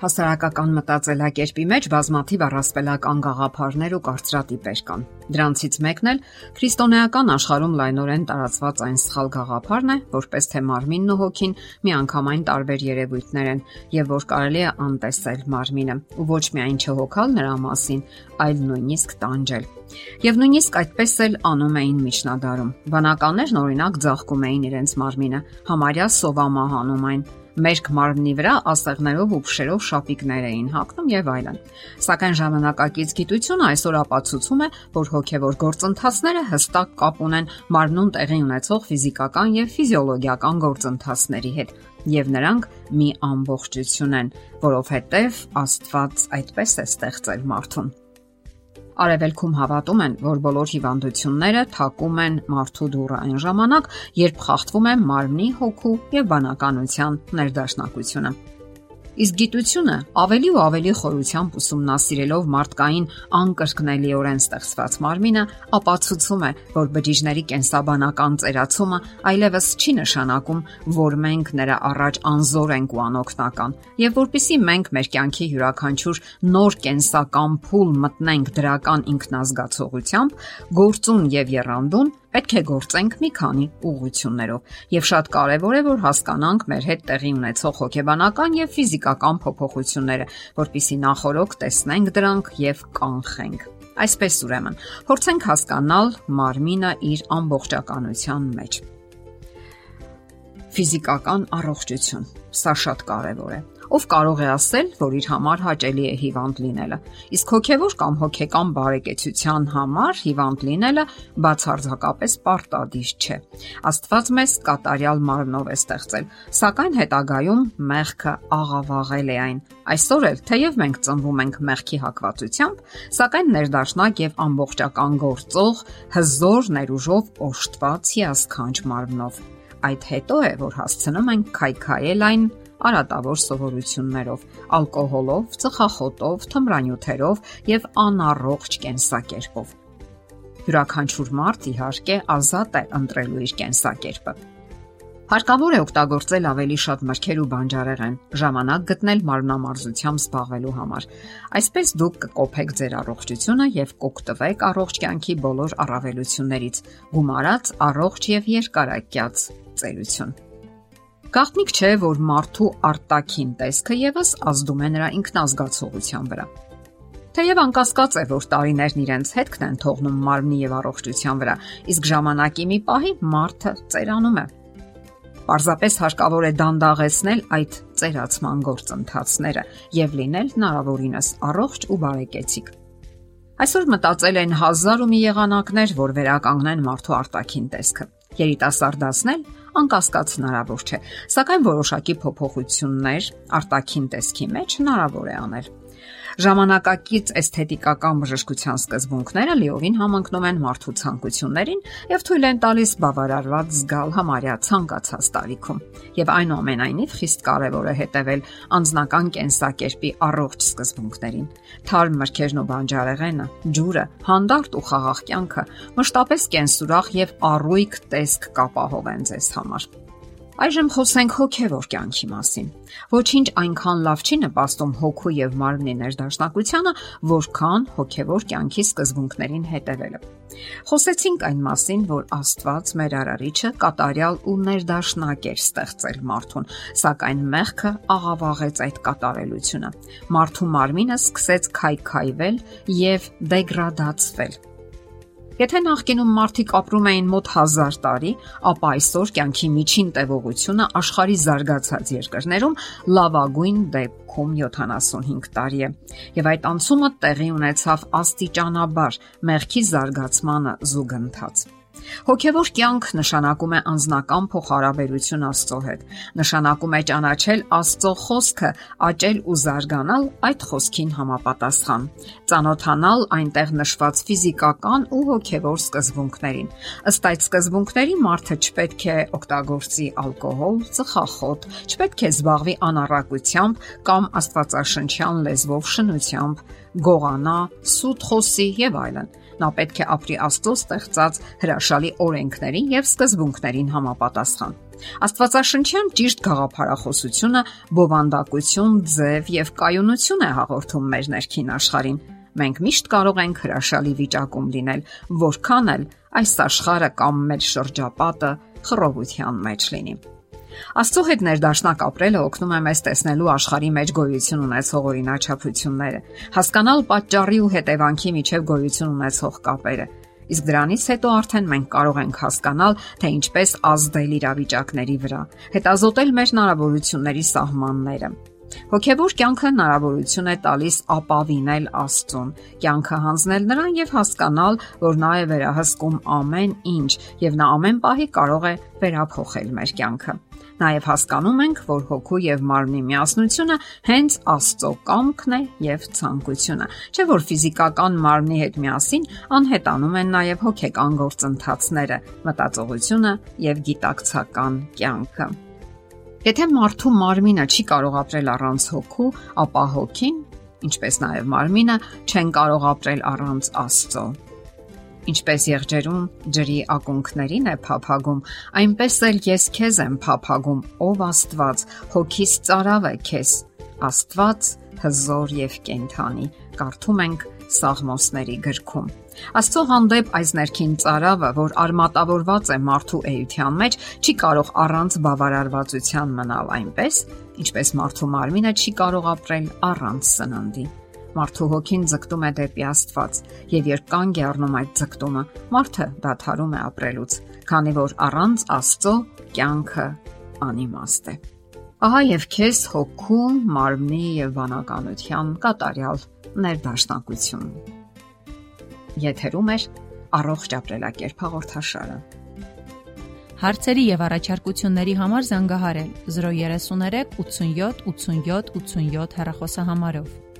Հասարակական մտածելակերպի մեջ բազմաթիվ առասպելական գաղափարներ ու կարծրատիպեր կան։ Դրանցից մեկն էլ քրիստոնեական աշխարհում լայնորեն տարածված այն սխալ գաղափարն է, որպես թե մարմինն ու հոգին միանգամայն տարբեր երևույթներ են եւ որ կարելի է անտեսել մարմինը ու ոչ միայն չհոգալ նրա մասին, այլ նույնիսկ տանջել։ Եվ նույնիսկ այդպես էլ անում էին միջնադարում։ Վանականներն օրինակ ձաղկում էին իրենց մարմինը, համարյա սովամահանում այն, մերկ մարմնի վրա ասեղներով ու փշերով շապիկներ էին հագնում եւ այլն։ Սակայն ժամանակակից գիտությունը այսօր ապացուցում է, որ հոգեվոր գործընթացները հստակ կապ ունեն մարմնում տեղի ունեցող ֆիզիկական եւ ֆիզիոլոգիական գործընթացների հետ, եւ նրանք մի ամբողջություն են, որովհետեւ Աստված այդպես է ստեղծել մարդուն։ Արևելքում հավատում են, որ բոլոր հիվանդությունները թակում են մարդու դուռը այն ժամանակ, երբ խախտվում է մարմնի, հոգու եւ բանականության ներդաշնակությունը։ Իսկ գիտությունը ավելի ու ավելի խորությամբ ուսումնասիրելով մարդկային անկրկնելիորեն ստեղծված մարմինը, ապացուցում է, որ բջիջների կենսաբանական ծերացումը այլևս չի նշանակում, որ մենք նրա առաջ անզոր ենք ու անօգնական, եւ որpիսի մենք մեր կյանքի յուրաքանչյուր նոր կենսական փուլ մտնենք դրական ինքնազգացողությամբ, գործուն եւ եռանդուն, պետք է գործենք մի քանի ուղղություններով եւ շատ կարեւոր է որ հասկանանք մեր հետ տեղի ունեցող հոգեբանական եւ ֆիզիկական փոփոխությունները, որpիսի նախորոք տեսնենք դրանք եւ կանխենք։ Այսպես ուրեմն, փորձենք հասկանալ մարմինը իր ամբողջականության մեջ։ Ֆիզիկական առողջություն, սա շատ կարեւոր է։ Ով կարող է ասել, որ իր համար հաճելի է հիվանդ լինելը, իսկ հոգևոր կամ հոգեկան բարեկեցության համար հիվանդ լինելը բացարձակապես պարտադիր չէ։ Աստված մեզ կատարյալ մարմնով է ստեղծել, սակայն հետագայում մեղքը աղավաղել է այն։ Այսօր էլ, թեև մենք ծնվում ենք մեղքի հակվածությամբ, սակայն ներդաշնակ եւ ամբողջական գործող, հզոր ներուժով օժտված հիասքանչ մարմնով։ Այդ հետո է, որ հասցնում ենք քայքայել այն արատավոր սովորություններով, ալկոհոլով, ծխախոտով, թմրանյութերով եւ անառողջ կենսակերպով։ Յուրաքանչյուր մարդ իհարկե ազատ է ընտրելու իր կենսակերպը։ Հարկավոր է օգտագործել ավելի շատ մրգեր ու բանջարեղեն, ժամանակ գտնել մարմնամարզությամբ զբաղվելու համար։ Այսպես դուք կկոփեք ձեր առողջությունը եւ կօգտվեք առողջ կյանքի բոլոր առավելություններից, գումարած առողջ եւ երկարակյաց ծերություն։ Գաղտնիք չէ, որ մարդու արտաքին տեսքը եւս ազդում է նրա ինքնազգացողության վրա։ Թեև անկասկած է, որ տարիներն իրենց հետքն են թողնում մարմնի եւ առողջության վրա, իսկ ժամանակի մի պահի մարդը ծերանում է։ Պարզապես հարկավոր է դանդաղեցնել այդ ծերացման գործընթացները եւ լինել հնարավորինս առողջ ու բարեկեցիկ։ Այսօր մտածել են հազար ու մի եղանակներ, որ վերականգնեն մարդու արտաքին տեսքը։ Երիտասարդացնել անկասկած հնարավոր չէ, սակայն որոշակի փոփոխություններ արտաքին տեսքի մեջ հնարավոր է անել։ Ժամանակակից էսթետիկական բժշկության սկզբունքները լիովին համընկնում են մարդու ցանկություններին եւ թույլ են տալիս բավարարված զգալ համարյա ցանկացած տարիքում։ Եվ այնուամենայնիվ խիստ կարեւոր է հետևել անձնական կենսակերպի առողջ սկզբունքներին։ Թարմ մրգերն ու բանջարեղենը, ջուրը, հանդարտ ու խաղաղ կյանքը մշտապես կենսուրախ եւ առույգ տեսք կապահովեն ձեզ համար։ Այժմ խոսենք հոգևոր կյանքի մասին։ Ոչինչ այնքան լավ չի նպաստում հոգու եւ մարմնի ներդաշնակությանը, որքան հոգևոր կյանքի սկզբունքներին հետևելը։ Խոսեցինք այն մասին, որ Աստված մեր Արարիչը կատարյալ ու ներդաշնակ էր ստեղծել մարդուն, սակայն մեղքը աղավաղեց այդ կատարելությունը։ Մարդու մարմինը սկսեց քայքայվել եւ դեգրադացվել։ Եթե նախկինում մարդիկ ապրում էին մոտ 1000 տարի, ապա այսօր կյանքի միջին տևողությունը աշխարհի զարգացած երկրներում լավագույն դեպքում 75 տարի է։ Եվ այդ անցումը տեղի ունեցավ աստիճանաբար մեղքի զարգացմանը զուգընթաց։ Հոգևոր կյանք նշանակում է անձնական փոխհարաբերություն Աստծո հետ, նշանակում է ճանաչել Աստծո խոսքը, աճել ու զարգանալ այդ խոսքին համապատասխան, ծանոթանալ այնտեղ նշված ֆիզիկական ու հոգևոր սկզբունքներին։ Ըստ այդ սկզբունքների մարդը չպետք է օգտագործի ալկոհոլ, ծխախոտ, չպետք է զբաղվի անառակությամբ կամ աստվածաշնչյան լեզվով շնությամբ, գողանա, սուտ խոսի եւ այլն։ Նա պետք է ապրի Աստծո ստեղծած հրաշալի օրենքներին եւ սկզբունքներին համապատասխան։ Աստվածաշնչյան ճիշտ գաղափարախոսությունը բովանդակություն, ձև եւ կայունություն է հաղորդում մեր ներքին աշխարհին։ Մենք միշտ կարող ենք հրաշալի վիճակում լինել, որքան էլ այս աշխարհը կամ մեր շրջապատը խռովության մեջ լինի։ Աստծո հետ ներդաշնակ ապրելը օգնում է մեզ տեսնելու աշխարհի մեջ գոյություն ունեցող օրինաչափությունները, հասկանալ պատճառի ու հետևանքի միջև գոյություն ունեցող կապերը։ Իսկ դրանից հետո արդեն մենք կարող ենք հասկանալ, թե ինչպես ազդել իրավիճակների վրա, հետազոտել մեր հնարավորությունների սահմանները։ Հոգևոր կյանքը հնարավորություն է տալիս ապավինել Աստծուն, կյանքը հանձնել նրան եւ հասկանալ, որ նա է վերահսկում ամեն ինչ եւ նա ամեն պահի կարող է վերափոխել մեր կյանքը։ Նաեւ հասկանում ենք, որ հոգու եւ մարմնի միասնությունը հենց Աստծո կամքն է եւ ցանկությունը, չէ՞ որ ֆիզիկական մարմնի հետ միասին անհետանում են նաեւ հոգեկան գործընթացները, մտածողությունը եւ գիտակցական կյանքը։ Եթե մարդու մարմինը չի կարող ապրել առանց հոգու, ապա հոգին, ինչպես նաև մարմինը, չեն կարող ապրել առանց Աստծո։ Ինչպես եղջերուն ջրի ակունքներին է փափագում, այնպես էլ ես քեզ եմ փափագում, ով Աստված, հոգիս ծարավ է քեզ, Աստված հզոր եւ կենդանի։ Կարդում ենք Սաղմոսների գրքում։ Աստծո հանդեպ այս ներքին ծարավը, որ արմատավորված է մարդու էության մեջ, չի կարող առանց բավարարվածության մնալ այնպես, ինչպես մարդու մարմինը չի կարող ապրել առանց սննդի։ Մարդու հոգին ձգտում է դեպի Աստված, եւ երբ կանգ է առնում այդ ձգտումը, մարդը դադարում է ապրելուց, քանի որ առանց Աստծո կյանքը անիմաստ է։ Ահա եւ քեզ հոգու, մարմնի եւ վանականության կատարյալ ներդաշնակություն։ Եթերում է առողջ ապրելակերպ հաղորդաշարը։ Հարցերի եւ առաջարկությունների համար զանգահարել 033 87 87 87 հեռախոսահամարով։